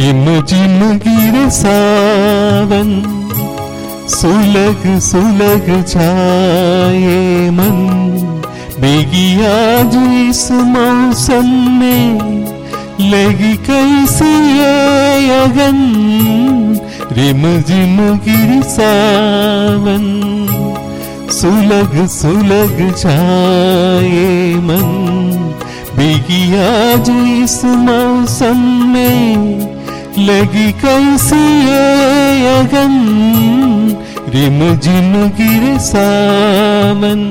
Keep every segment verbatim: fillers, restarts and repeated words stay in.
Rim झिम गिरे सावन, सुलग सुलग जाए मन। भीगी आज इस मौसम में लगी कैसी ये अगन। रिम झिम गिरे सावन, सुलग सुलग जाए मन। भीगी आज इस मौसम में लगी कैसी ये अगन। रिम झिम गिरे सावन।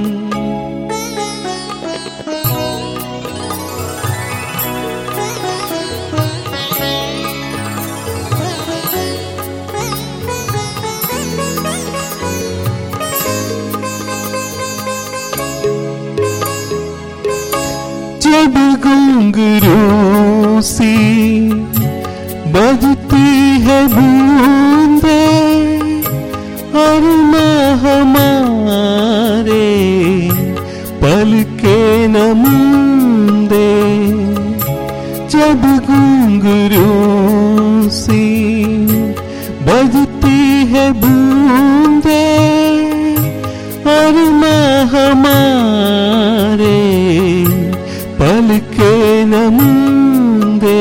जब घुंघरू सी बजती है बूंदे, और माँ हमारे पलके न मूंदे। जब घुंघरू सी बजती है बूंदे, और माँ हमारे पलके न मूंदे।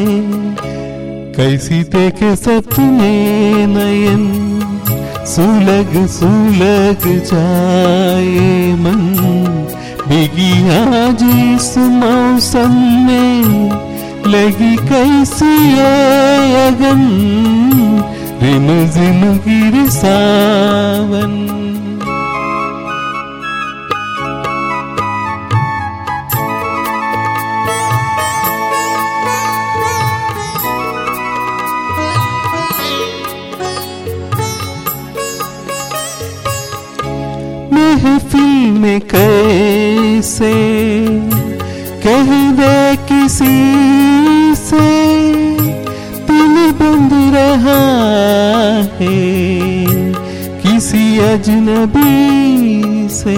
कैसी देखे सपने नयन, सुलग सुलग जाए मन। भीगी आज इस मौसम में लगी कैसी ये अगन। रिम झिम गिरे सावन। महफिल में कैसे कह दे किसी से, दिल बंद रहा है किसी अजनबी से।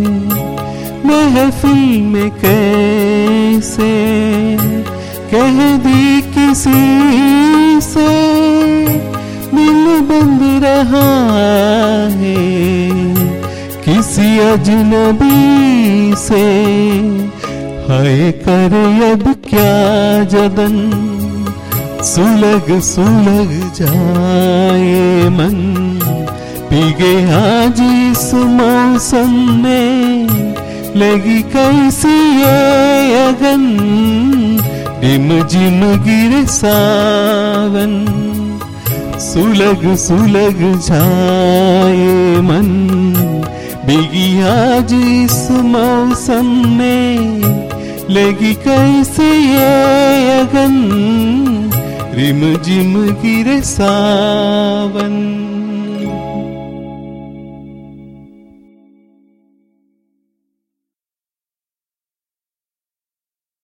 महफिल में कैसे कह दी किसी से, दिल बंद रहा है किसी अजनबी से। हाय करे अब क्या जदन, सुलग सुलग जाए मन। भीगे आज इस मौसम में लगी कैसी ये अगन। रिम झिम गिरे सावन, सुलग सुलग जाए मन। भीगी आज इस मौसम में लगी कैसे ये अगन। रिम झिम गिरे सावन।